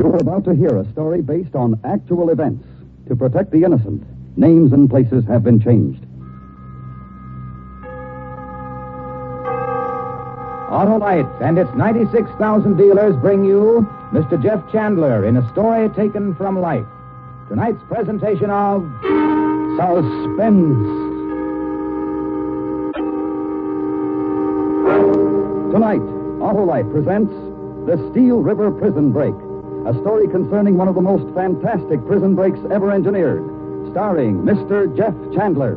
You're about to hear a story based on actual events. To protect the innocent, names and places have been changed. Autolite and its 96,000 dealers bring you Mr. Jeff Chandler in a story taken from life. Tonight's presentation of Suspense. Tonight, Autolite presents The Steel River Prison Break, a story concerning one of the most fantastic prison breaks ever engineered, starring Mr. Jeff Chandler.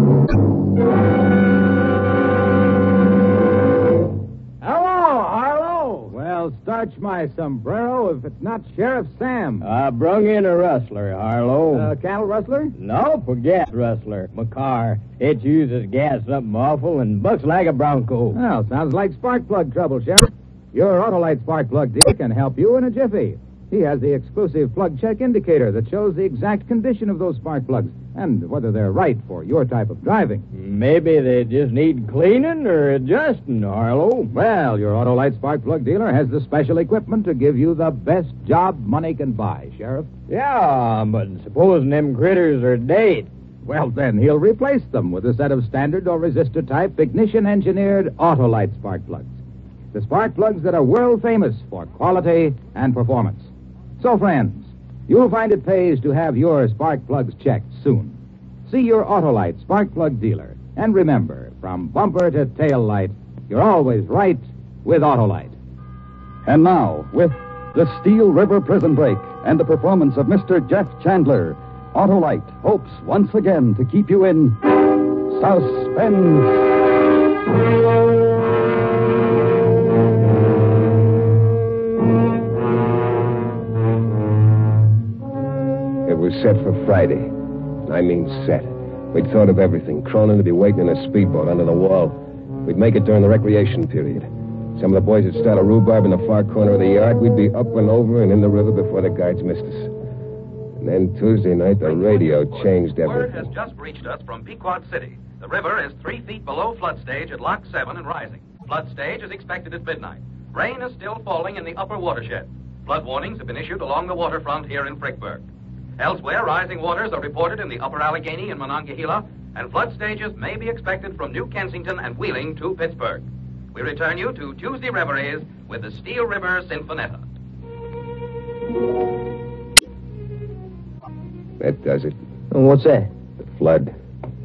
Well, starch my sombrero if it's not Sheriff Sam. I brung in a rustler, Harlow. Cattle rustler? No, forget rustler. My car. It uses gas something awful and bucks like a bronco. Well, sounds like spark plug trouble, Sheriff. Your Autolite spark plug dealer can help you in a jiffy. He has the exclusive plug check indicator that shows the exact condition of those spark plugs and whether they're right for your type of driving. Maybe they just need cleaning or adjusting, Harlow. Well, your Autolite spark plug dealer has the special equipment to give you the best job money can buy, Sheriff. Yeah, but supposing them critters are dead. Well, then he'll replace them with a set of standard or resistor type ignition-engineered Autolite spark plugs. The spark plugs that are world famous for quality and performance. So, friends, you'll find it pays to have your spark plugs checked soon. See your Autolite spark plug dealer. And remember, from bumper to tail light, you're always right with Autolite. And now, with The Steel River Prison Break and the performance of Mr. Jeff Chandler, Autolite hopes once again to keep you in suspense. It was set for Friday. I mean set. We'd thought of everything. Cronin would be waiting in a speedboat under the wall. We'd make it during the recreation period. Some of the boys would start a rhubarb in the far corner of the yard. We'd be up and over and in the river before the guards missed us. And then Tuesday night, the radio changed everything. Word has just reached us from Pequot City. The river is 3 feet below flood stage at Lock 7 and rising. Flood stage is expected at midnight. Rain is still falling in the upper watershed. Flood warnings have been issued along the waterfront here in Frickburg. Elsewhere, rising waters are reported in the upper Allegheny and Monongahela, and flood stages may be expected from New Kensington and Wheeling to Pittsburgh. We return you to Tuesday Reveries with the Steel River Sinfonetta. That does it. What's that? The flood.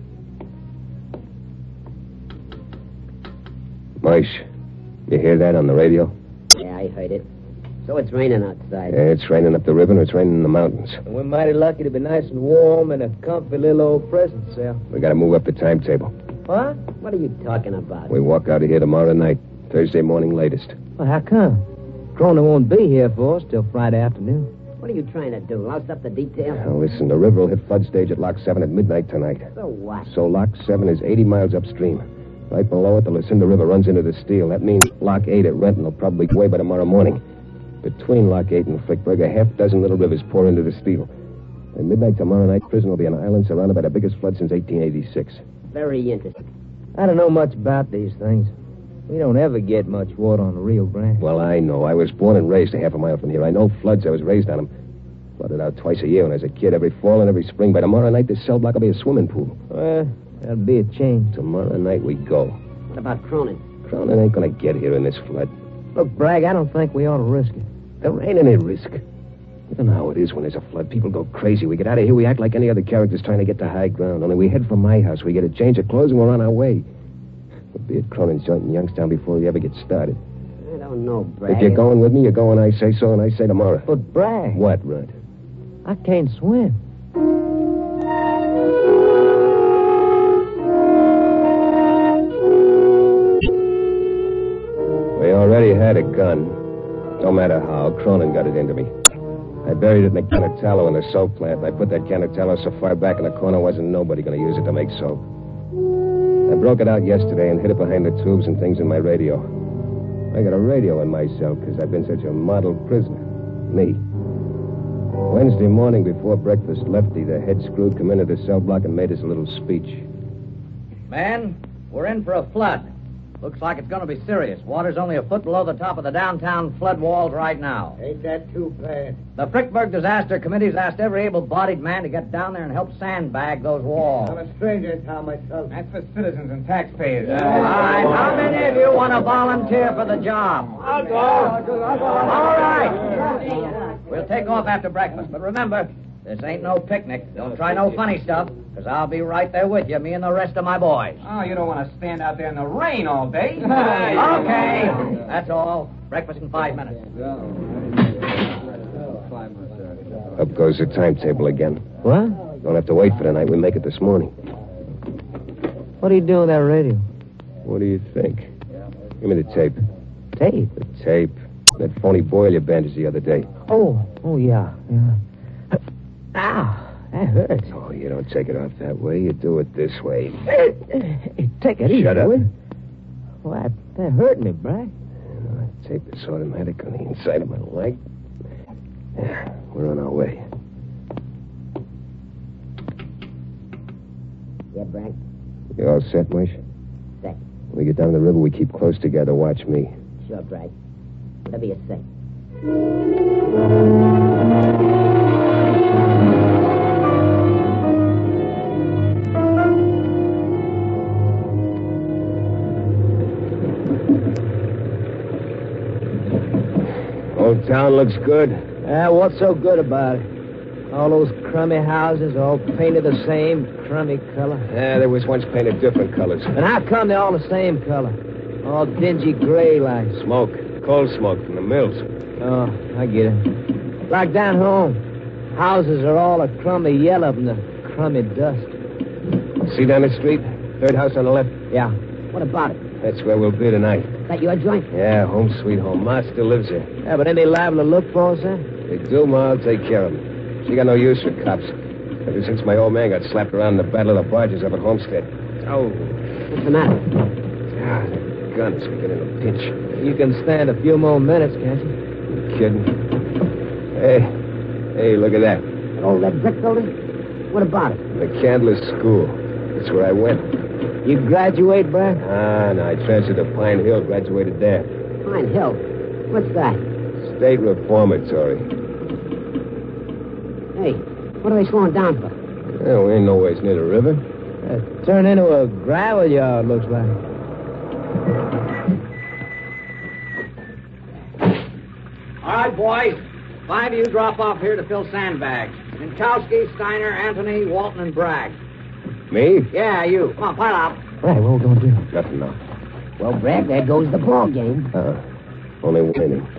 Moish, you hear that on the radio? Yeah, I heard it. So it's raining outside. Yeah, it's raining up the river and it's raining in the mountains. We're mighty lucky to be nice and warm and a comfy little old prison cell. We gotta move up the timetable. What? What are you talking about? We walk out of here tomorrow night, Thursday morning latest. Well, how come? Cronin won't be here for us till Friday afternoon. What are you trying to do? Louse up the details? Now, listen, the river will hit flood stage at Lock 7 at midnight tonight. So what? So Lock 7 is 80 miles upstream. Right below it, the Lucinda River runs into the Steel. That means Lock 8 at Renton will probably be away by tomorrow morning. Between Lock 8 and Frickburg, a half dozen little rivers pour into the Steel. At midnight tomorrow night, prison will be an island surrounded by the biggest flood since 1886. Very interesting. I don't know much about these things. We don't ever get much water on the Rio Grande. Well, I know. I was born and raised a half a mile from here. I know floods. I was raised on them. Flooded out twice a year when I was a kid, every fall and every spring. By tomorrow night, this cell block will be a swimming pool. Well, that'll be a change. Tomorrow night we go. What about Cronin? Cronin ain't gonna get here in this flood. Look, Bragg, I don't think we ought to risk it. There ain't any risk. You know how it is when there's a flood. People go crazy. We get out of here, we act like any other characters trying to get to high ground. Only we head for my house. We get a change of clothes and we're on our way. We'll be at Cronin's joint in Youngstown before we ever get started. I don't know, Bragg. If you're going with me, you go when I say so, and I say tomorrow. But, Bragg. What, Rudd? I can't swim. We already had a gun. No matter how, Cronin got it into me. I buried it in a can of tallow in the soap plant, and I put that can of tallow so far back in the corner wasn't nobody going to use it to make soap. I broke it out yesterday and hid it behind the tubes and things in my radio. I got a radio in my cell because I've been such a model prisoner. Me. Wednesday morning before breakfast, Lefty, the head screw, come into the cell block and made us a little speech. Man, we're in for a flood. Looks like it's going to be serious. Water's only a foot below the top of the downtown flood walls right now. Ain't that too bad? The Frickburg Disaster Committee's asked every able-bodied man to get down there and help sandbag those walls. I'm a stranger in town myself. That's for citizens and taxpayers. All right, how many of you want to volunteer for the job? I'll go. All right. We'll take off after breakfast, but remember, this ain't no picnic. Don't try no funny stuff, because I'll be right there with you, me and the rest of my boys. Oh, you don't want to stand out there in the rain all day. Okay. That's all. Breakfast in 5 minutes. Up goes the timetable again. What? Don't have to wait for the night. We make it this morning. What are you doing with that radio? What do you think? Give me the tape. Tape? The tape. That phony boil you bandaged the other day. Oh, yeah. Ow, that hurts. Oh, you don't take it off that way. You do it this way. Hey, take it easy. Shut up. Will you? Well, that hurt me, Bragg. The tape is automatic on the inside of my leg. Yeah, we're on our way. Yeah, Bragg? You all set, Moish? Set. When we get down the river, we keep close together. Watch me. Sure, Bragg. Whatever you say. Old town looks good. What's so good about it? All those crummy houses, all painted the same crummy color. Yeah, there was once painted different colors. And how come they're all the same color? All dingy gray like. Smoke. Coal smoke from the mills. Oh, I get it. Like down home, houses are all a crummy yellow from the crummy dust. See down the street? Third house on the left? Yeah. What about it? That's where we'll be tonight. That your joint? Yeah, home sweet home. Ma still lives here. Yeah, but ain't they liable to look for us, eh? They do, Ma. I'll take care of them. She got no use for cops. Ever since my old man got slapped around in the Battle of the Barges up at Homestead. Oh. What's the matter? Ah, the gun's beginning to pinch. You can stand a few more minutes, can't you? You kidding? Hey, look at that. That old red brick building? What about it? The Candler School. That's where I went. You graduate, Brad? No, I transferred to Pine Hill, graduated there. Pine Hill. What's that? State Reformatory. Hey, what are they slowing down for? Yeah, we ain't nowhere near the river. Turned into a gravel yard, looks like. All right, boys. 5 of you drop off here to fill sandbags. Minkowski, Steiner, Anthony, Walton, and Bragg. Me? Yeah, you. Come on, pile out. Right, what are we going to do? Nothing now. Well, Bragg, there goes the ball game. Only one inning.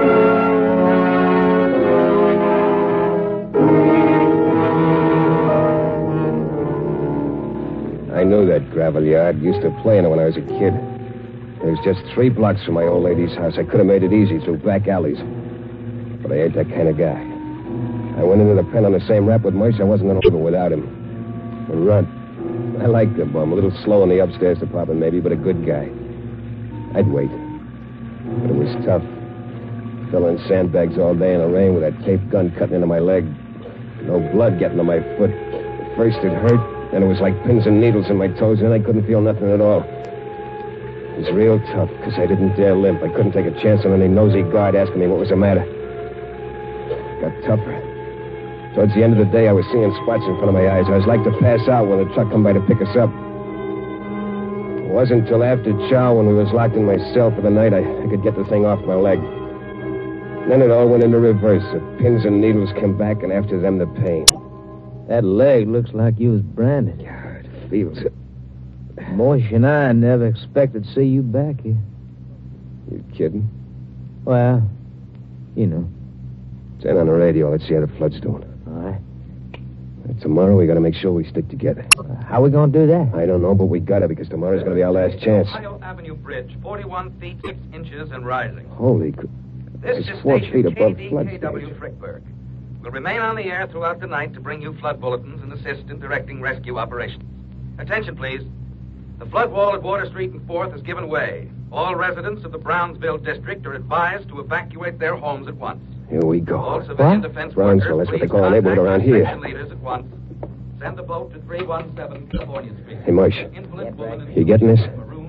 I knew that gravel yard. Used to play in it when I was a kid. It was just 3 blocks from my old lady's house. I could have made it easy through back alleys. But I ain't that kind of guy. I went into the pen on the same rap with Moish. I wasn't going to live it without him. And Runt. I liked the bum. A little slow in the upstairs department, maybe, but a good guy. I'd wait. But it was tough. Filling sandbags all day in the rain with that taped gun cutting into my leg. No blood getting to my foot. At first it hurt, then it was like pins and needles in my toes, and I couldn't feel nothing at all. It was real tough, because I didn't dare limp. I couldn't take a chance on any nosy guard asking me what was the matter. It got tougher. Towards the end of the day, I was seeing spots in front of my eyes. I was like to pass out when the truck come by to pick us up. It wasn't until after chow, when we was locked in my cell for the night, I could get the thing off my leg. Then it all went into reverse. The pins and needles came back, and after them, the pain. That leg looks like you was branded. Yeah, it feels it. Moish and I never expected to see you back here. You kidding? Well, you know. Turn on the radio. Let's see how the flood's doing. All right. Tomorrow, we got to make sure we stick together. How we going to do that? I don't know, but we got to, because tomorrow's going to be our last chance. Ohio Avenue Bridge, 41 feet 6 inches and rising. Holy... This It's is 4 station feet above flood KDKW stage. Frickburg. We'll remain on the air throughout the night to bring you flood bulletins and assist in directing rescue operations. Attention, please. The flood wall at Water Street and 4th has given way. All residents of the Brownsville district are advised to evacuate their homes at once. Here we go. All civilian defense Brownsville, workers, that's what they please call a neighborhood contact around the here. section leaders at once. Send the boat to 317 California Street. Hey, Moish. Invalid woman in You getting this? maroon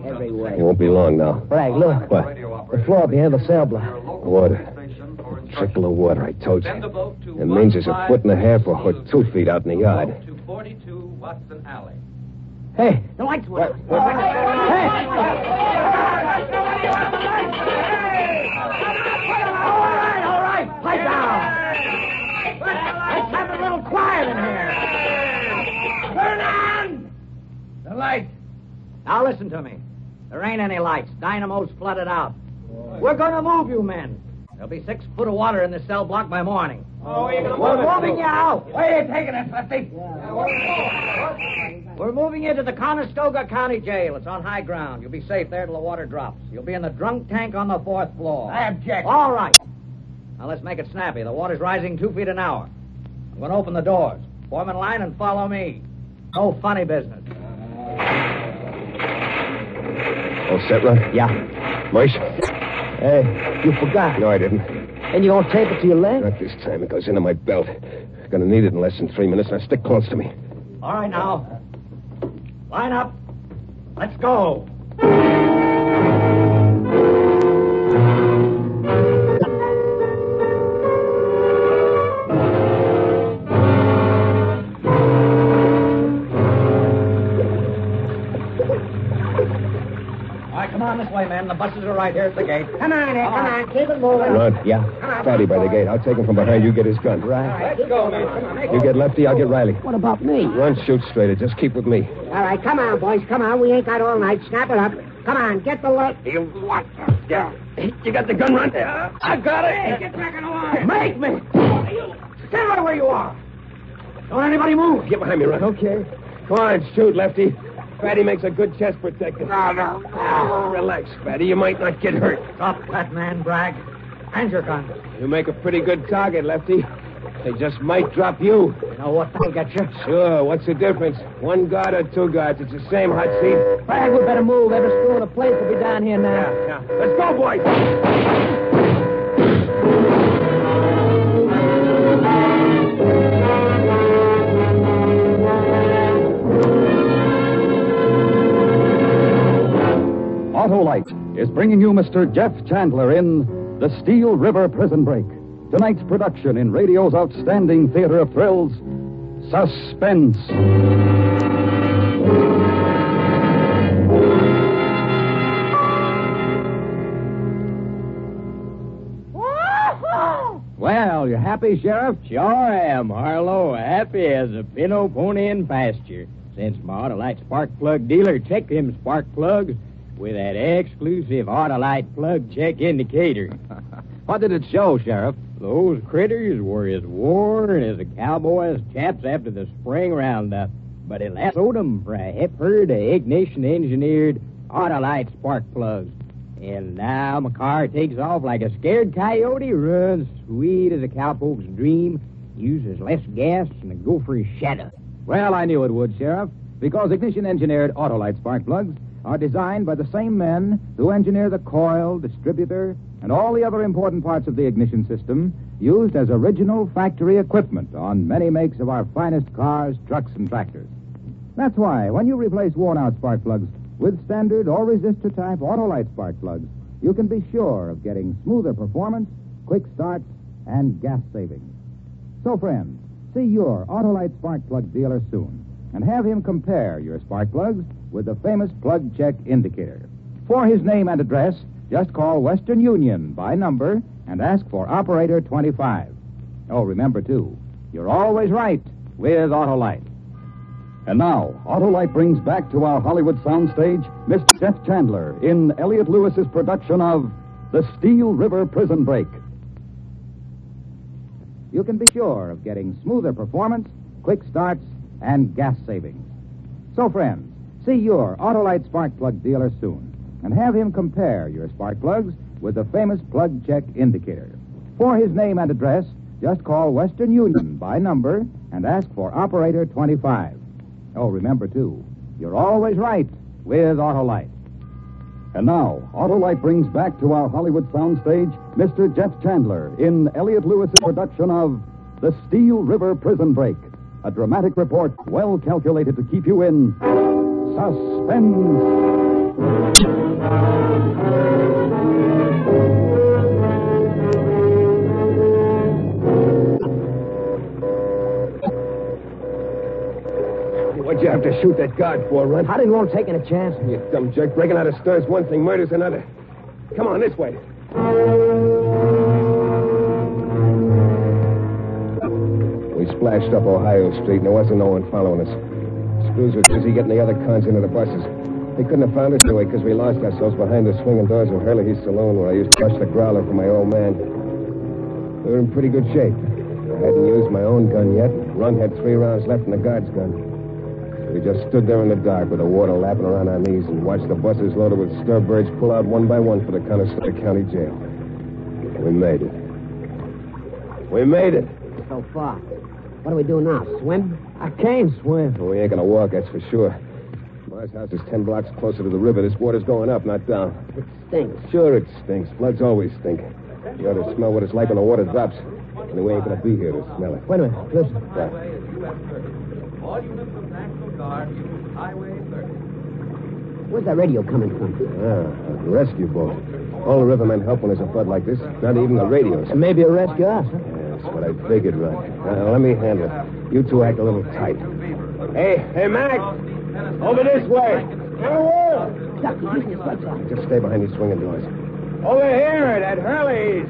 Every way. It won't be long now. Bragg, look. What? The floor behind the cell block. Water. Trickle of water, I told you. It means there's a foot and a half or 2 feet out in the yard. To 42 Watson Alley. Hey, the lights went out. Hey! All right. Pipe down. Let's have a little quiet in here. Turn on The light. Now listen to me. There ain't any lights. Dynamo's flooded out. We're going to move you men. There'll be 6 foot of water in the cell block by morning. We're moving you out. Where are you taking us, Lefty? We're moving you to the Conestoga County Jail. It's on high ground. You'll be safe there till the water drops. You'll be in the drunk tank on the 4th floor. I object. All right. Now let's make it snappy. The water's rising 2 feet an hour. I'm going to open the doors. Form in line and follow me. No funny business. All set, Rod? Yeah. Mush? Hey, you forgot. No, I didn't. And you gonna tape it to your leg? Not this time. It goes into my belt. Gonna need it in less than 3 minutes. Now stick close to me. All right, now. Line up. Let's go. All right, come on this way, men. The buses are right here at the gate. Come on, Ed. Come on. Keep it moving. Rod? Yeah? Fatty by the gate. I'll take him from behind. You get his gun. Right. Let's go, man. Come on. You get Lefty, I'll get Riley. What about me? Run, shoot straighter. Just keep with me. All right, come on, boys. Come on. We ain't got all night. Snap it up. Come on. Get the light. You what? Yeah. You got the gun, Rod? I got it. Hey, get back in the line. Make me. Stand right where you are. Don't anybody move. Get behind me, Rod. Okay. Come on, shoot, Lefty. Fatty makes a good chest protector. No. Relax, Fatty. You might not get hurt. Stop that man, Bragg. Hand your gun. You make a pretty good target, Lefty. They just might drop you. You know what that'll get you? Sure, what's the difference? 1 guard or 2 guards? It's the same hot seat. Bragg, we better move. Every screw in the place will be down here now. Yeah. Let's go, boys. Autolite is bringing you Mr. Jeff Chandler in The Steel River Prison Break. Tonight's production in radio's outstanding theater of thrills, Suspense. Well, you happy, Sheriff? Sure am, Harlow. Happy as a pinto pony in pasture. Since my Autolite spark plug dealer checked them spark plugs with that exclusive Autolite plug check indicator. What did it show, Sheriff? Those critters were as worn as a cowboy's chaps after the spring roundup. But it lassoed them for a heifer to ignition-engineered Autolite spark plugs. And now my car takes off like a scared coyote, runs sweet as a cowpoke's dream, uses less gas than a gopher's shadow. Well, I knew it would, Sheriff, because ignition-engineered Autolite spark plugs are designed by the same men who engineer the coil, distributor, and all the other important parts of the ignition system used as original factory equipment on many makes of our finest cars, trucks, and tractors. That's why, when you replace worn-out spark plugs with standard or resistor-type Autolite spark plugs, you can be sure of getting smoother performance, quick starts, and gas savings. So, friends, see your Autolite spark plug dealer soon and have him compare your spark plugs with the famous plug check indicator. For his name and address, just call Western Union by number and ask for Operator 25. Oh, remember, too, you're always right with Autolite. And now, Autolite brings back to our Hollywood soundstage Mr. Jeff Chandler in Elliot Lewis's production of The Steel River Prison Break. You can be sure of getting smoother performance, quick starts, and gas savings. So, friends, see your Autolite spark plug dealer soon and have him compare your spark plugs with the famous plug check indicator. For his name and address, just call Western Union by number and ask for Operator 25. Oh, remember, too, you're always right with Autolite. And now, Autolite brings back to our Hollywood soundstage Mr. Jeff Chandler in Elliot Lewis's production of The Steel River Prison Break, a dramatic report well calculated to keep you in suspense. What'd you have to shoot that guard for, Runt? I didn't want taking a chance. You dumb jerk. Breaking out of stern's one thing, murder's another. Come on, this way. We splashed up Ohio Street, and there wasn't no one following us. Screws was busy getting the other cons into the buses. They couldn't have found us anyway because we lost ourselves behind the swinging doors of Hurley's saloon where I used to rush the growler for my old man. We were in pretty good shape. I hadn't used my own gun yet. Run had 3 rounds left in the guard's gun. We just stood there in the dark with the water lapping around our knees and watched the buses loaded with Sturbirds pull out one by one for the Conestoga County Jail. We made it. We made it. So far. What do we do now? Swim? I can't swim. Well, we ain't gonna walk, that's for sure. Mars' house is 10 blocks closer to the river. This water's going up, not down. It stinks. Sure it stinks. Floods always stink. You ought to smell what it's like when the water drops. Only we ain't gonna be here to smell it. Wait a minute. Listen. All units of National Guard use Highway 30. Where's that radio coming from? Ah, a rescue boat. All the rivermen help when there's a flood like this. Not even the radios. And maybe a rescue us, huh? Yeah, that's what I figured, Ron. Let me handle it. You two act a little tight. Hey, Mac! Over this way! Just stay behind these swinging doors. Over here at Hurley's.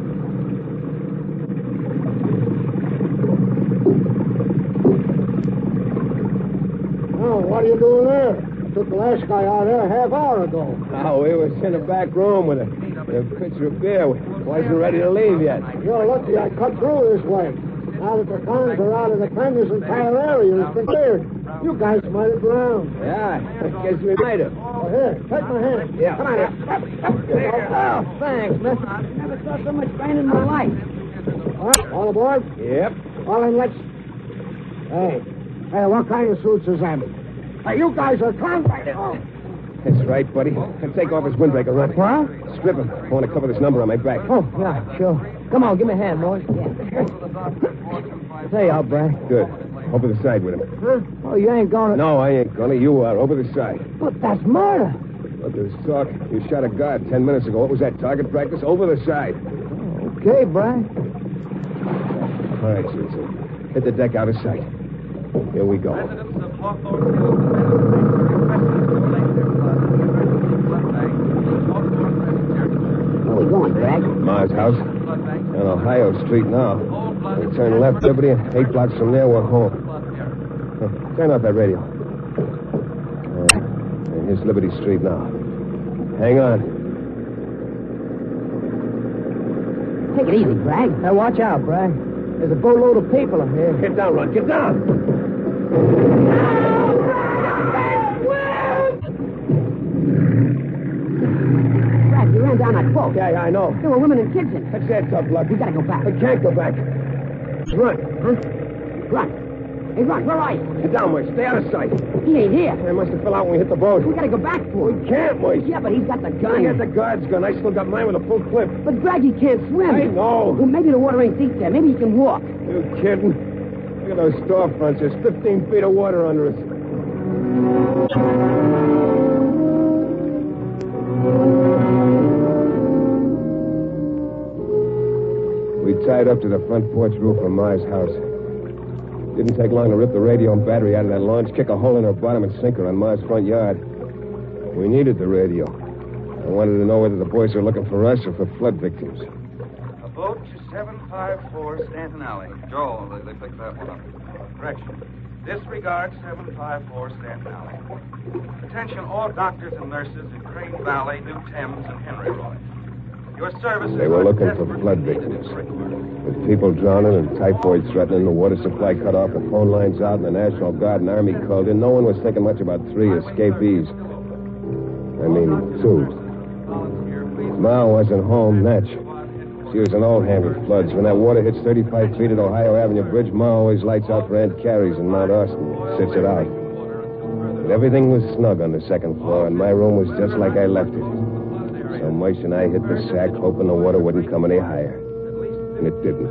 Oh, what are you doing there? Took the last guy out there a half hour ago. Oh, we was in the back room with a pitcher of beer. We wasn't ready to leave yet. You're lucky I cut through this way. Now that the cons are out of the pen, this entire area has been cleared. You guys might have drowned. Yeah, I guess we might have. Oh, here, take my hand. Yeah. Come on here. Oh, thanks, mister. I never saw so much pain in my life. All right, all aboard? Yep. Well, then let's... Hey, what kind of suits is that? Hey, you guys are clowns. Oh. That's right, buddy. And take off his windbreaker, Ron. What? Strip him. I want to cover this number on my back. Oh, yeah, sure. Come on, give me a hand, boys. There you are, Brad. Good. Over the side with him. Huh? Oh, you ain't going to... No, I ain't gonna. You are. Over the side. But that's murder. Look, there's talk. You shot a guard 10 minutes ago. What was that, target practice? Over the side. Okay, Brad. All right, Susan. Hit the deck out of sight. Here we go. Residents of Hawthorne Hill requested to relate their flood bank. Hawthorne Presbyterian. Where are we going, Bragg? Mars' house. On Ohio Street now. We turn left, Liberty, and 8 blocks from there, we're home. Turn off that radio. And here's Liberty Street now. Hang on. Take it easy, Bragg. Now, watch out, Brad. There's a boatload of people up here. Get down, Ron. Get down. Bragg, you ran down that boat. Yeah, I know. There were women and kids in it. That's that, tough luck. We gotta go back. We can't go back. Run. Huh? Run. Hey, Run, where are you? Get down, Moise. Stay out of sight. He ain't here. I must have fell out when we hit the boat. We gotta go back for him. We can't, Moise. Yeah, but he's got the gun. I got the guard's gun. I still got mine with a full clip. But Bragg, he can't swim. I know. Well, maybe the water ain't deep there. Maybe he can walk. You kidding? Look at those storefronts. There's 15 feet of water under us. We tied up to the front porch roof of Mars' house. Didn't take long to rip the radio and battery out of that launch, kick a hole in her bottom, and sink her on Mars' front yard. We needed the radio. I wanted to know whether the boys were looking for us or for flood victims. A boat to 754 Stanton Alley. Joel, they picked that one up. Correction. Disregard 754 Stanton Alley. Attention all doctors and nurses in Crane Valley, New Thames, and Henry Roy. Your services They were are looking for desperately flood needed victims. in Brickwork. With people drowning and typhoid threatening, the water supply cut off, the phone lines out, and the National Guard and Army called in, no one was thinking much about 3 escapees. I mean, 2. Ma wasn't home, Natch. She was an old hand with floods. When that water hits 35 feet at Ohio Avenue Bridge, Ma always lights out for Aunt Carrie's in Mount Austin, sits it out. But everything was snug on the second floor, and my room was just like I left it. So Moise and I hit the sack, hoping the water wouldn't come any higher. And it didn't.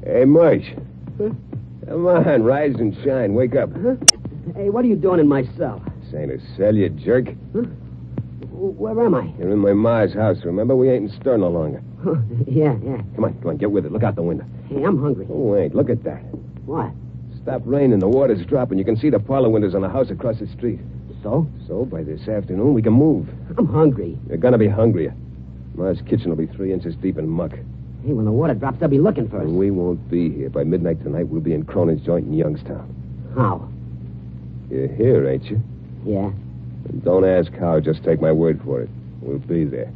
Hey, Mush. Come on, rise and shine. Wake up. Hey, what are you doing in my cell? This ain't a cell, you jerk. Where am I? You're in my ma's house, remember? We ain't in stir no longer. Yeah. Come on, get with it. Look out the window. Hey, I'm hungry. Oh, wait, look at that. What? Stop raining, the water's dropping. You can see the parlor windows on the house across the street. So? So, by this afternoon, we can move. I'm hungry. You're gonna be hungrier. Ma's kitchen will be 3 inches deep in muck. Hey, when the water drops, they'll be looking for us. And we won't be here. By midnight tonight, we'll be in Cronin's joint in Youngstown. How? You're here, ain't you? Yeah. And don't ask how, just take my word for it. We'll be there.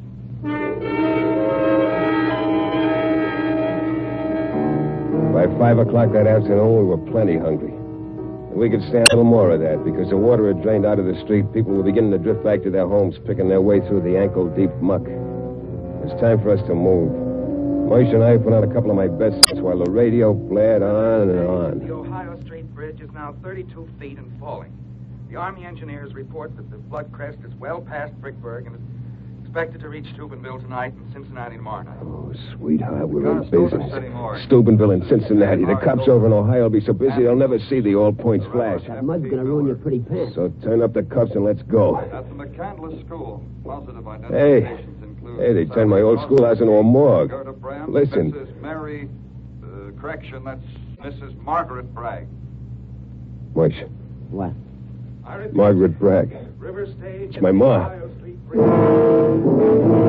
By 5 o'clock that afternoon, we were plenty hungry. And we could stand a little more of that, because the water had drained out of the street. People were beginning to drift back to their homes, picking their way through the ankle-deep muck. It's time for us to move. Moish and I put on a couple of my best sets while the radio blared on and on. The Ohio Street Bridge is now 32 feet and falling. The Army engineers report that the flood crest is well past Brickburg and is expected to reach Steubenville tonight and Cincinnati tomorrow night. Oh, sweetheart, we're in Steubenville business. anymore. Steubenville and Cincinnati. The cops over in Ohio will be so busy they'll never see the all points flash. That mud's gonna ruin your pretty pants. So turn up the cuffs and let's go. At the McCandless School, positive Hey, identifications include... hey, they turned my old schoolhouse into a morgue. Gerda Brand, Listen. Mrs. Mary... correction, that's Mrs. Margaret Bragg. Moish, What? I repeat, Margaret Bragg. River Stage... It's my ma. Ohio Street Bridge.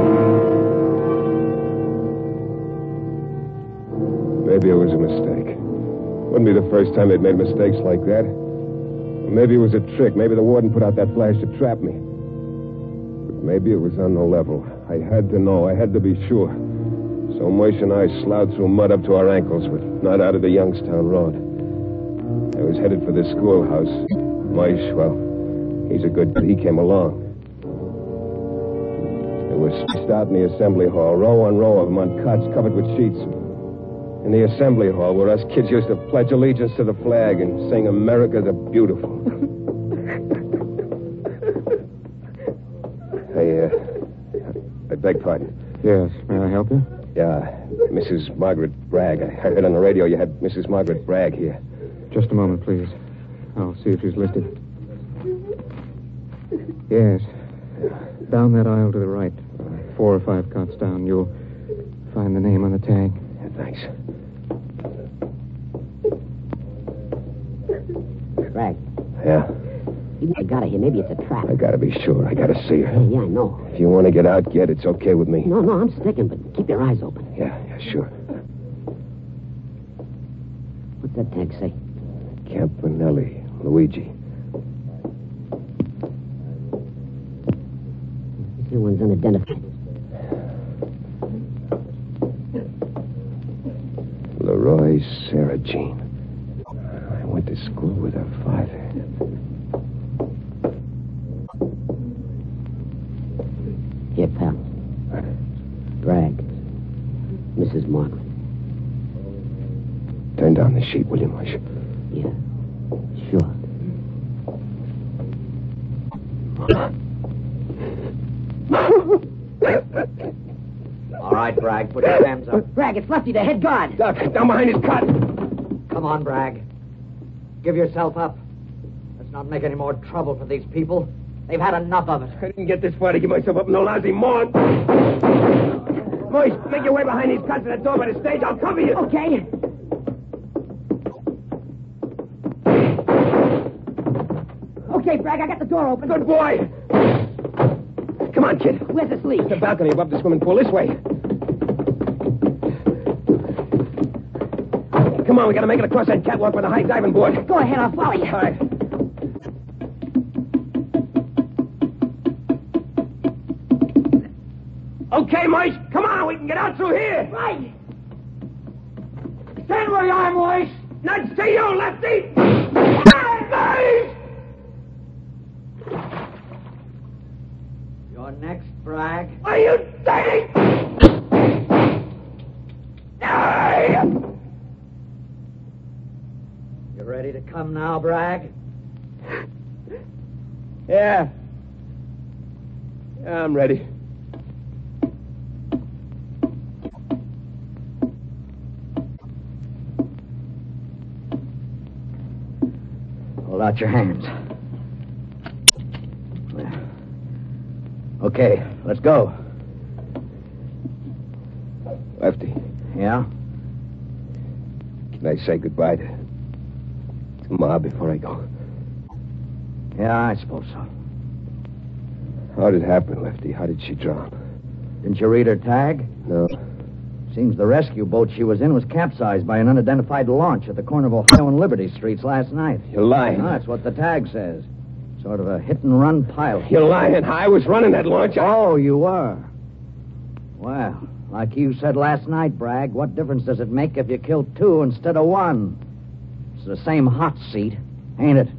Maybe it was a mistake. Wouldn't be the first time they'd made mistakes like that. Or maybe it was a trick. Maybe the warden put out that flash to trap me. But maybe it was on the level. I had to know. I had to be sure. So Moish and I slouched through mud up to our ankles, but not out of the Youngstown road. I was headed for the schoolhouse. Moish, well, he's a good kid. He came along. It was spaced out in the assembly hall, row on row of them on cots covered with sheets. In the assembly hall, where us kids used to pledge allegiance to the flag and sing America the Beautiful. I beg pardon. Yes, may I help you? Yeah, Mrs. Margaret Bragg. I heard on the radio you had Mrs. Margaret Bragg here. Just a moment, please. I'll see if she's listed. Yes. Down that aisle to the right. 4 or 5 cots down. You'll find the name on the tag. Yeah, thanks. Bragg. Yeah, Even if I got her here, maybe it's a trap. I gotta be sure. I gotta see her. Yeah, I know. If you want to get out, get. It's okay with me. No, I'm sticking, but keep your eyes open. Yeah, sure. What's that tag say? Campanelli, Luigi. This one's unidentified. Leroy Sarah Jean. I went to school with her father. Here, pal. Bragg. Mrs. Margaret. Turn down the sheet, will you, Mush? Yeah. Sure. All right, Bragg, put your hands up. Bragg, it's Lefty, the head guard. Doc, down behind his cot. Come on, Bragg. Give yourself up. Let's not make any more trouble for these people. They've had enough of it. I didn't get this far to give myself up in no lousy morn. Moish, make your way behind these cots to that door by the stage. I'll cover you. Okay. Okay, Bragg, I got the door open. Good boy. Come on, kid. Where's the sleeve? The balcony above the swimming pool. This way. Come on, we gotta make it across that catwalk with the high diving board. Go ahead, I'll follow you. All right. Okay, Moish, come on, we can get out through here. Right. Stand where you are, Moish. Nuts to you, Lefty. You're next, Bragg. What are you saying? You ready to come now, Bragg? Yeah. I'm ready. Hold out your hands. Okay, let's go. Lefty, Yeah? can I say goodbye to Ma before I go? Yeah, I suppose so. How did it happen, Lefty? How did she drown? Didn't you read her tag? No. Seems the rescue boat she was in was capsized by an unidentified launch at the corner of Ohio and Liberty Streets last night. You're lying. No, that's what the tag says. Sort of a hit-and-run pilot. You're lying. I was running that launch. Oh, you were? Well, like you said last night, Bragg, what difference does it make if you kill two instead of one? It's the same hot seat, ain't it?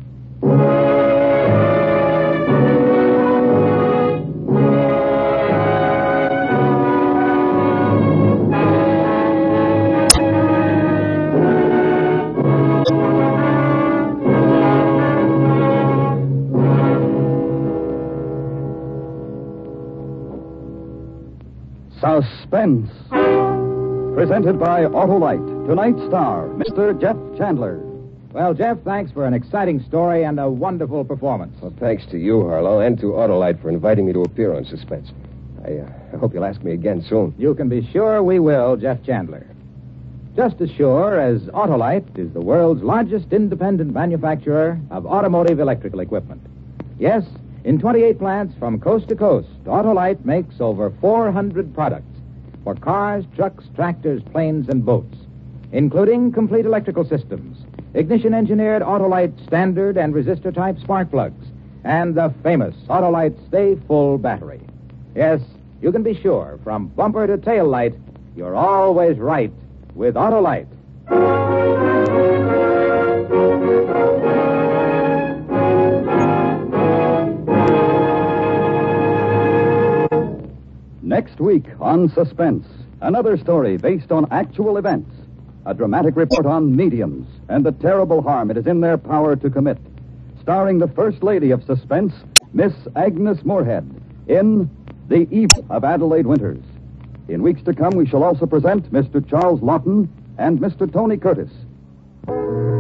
Suspense. Presented by Autolite. Tonight's star, Mr. Jeff Chandler. Well, Jeff, thanks for an exciting story and a wonderful performance. Well, thanks to you, Harlow, and to Autolite for inviting me to appear on Suspense. I hope you'll ask me again soon. You can be sure we will, Jeff Chandler. Just as sure as Autolite is the world's largest independent manufacturer of automotive electrical equipment. Yes, in 28 plants from coast to coast, Autolite makes over 400 products for cars, trucks, tractors, planes, and boats, including complete electrical systems, ignition-engineered Autolite standard and resistor-type spark plugs, and the famous Autolite Stay Full battery. Yes, you can be sure, from bumper to tail light, you're always right with Autolite. Next week on Suspense, another story based on actual events. A dramatic report on mediums and the terrible harm it is in their power to commit. Starring the First Lady of Suspense, Miss Agnes Moorehead, in The Evil of Adelaide Winters. In weeks to come, we shall also present Mr. Charles Lawton and Mr. Tony Curtis.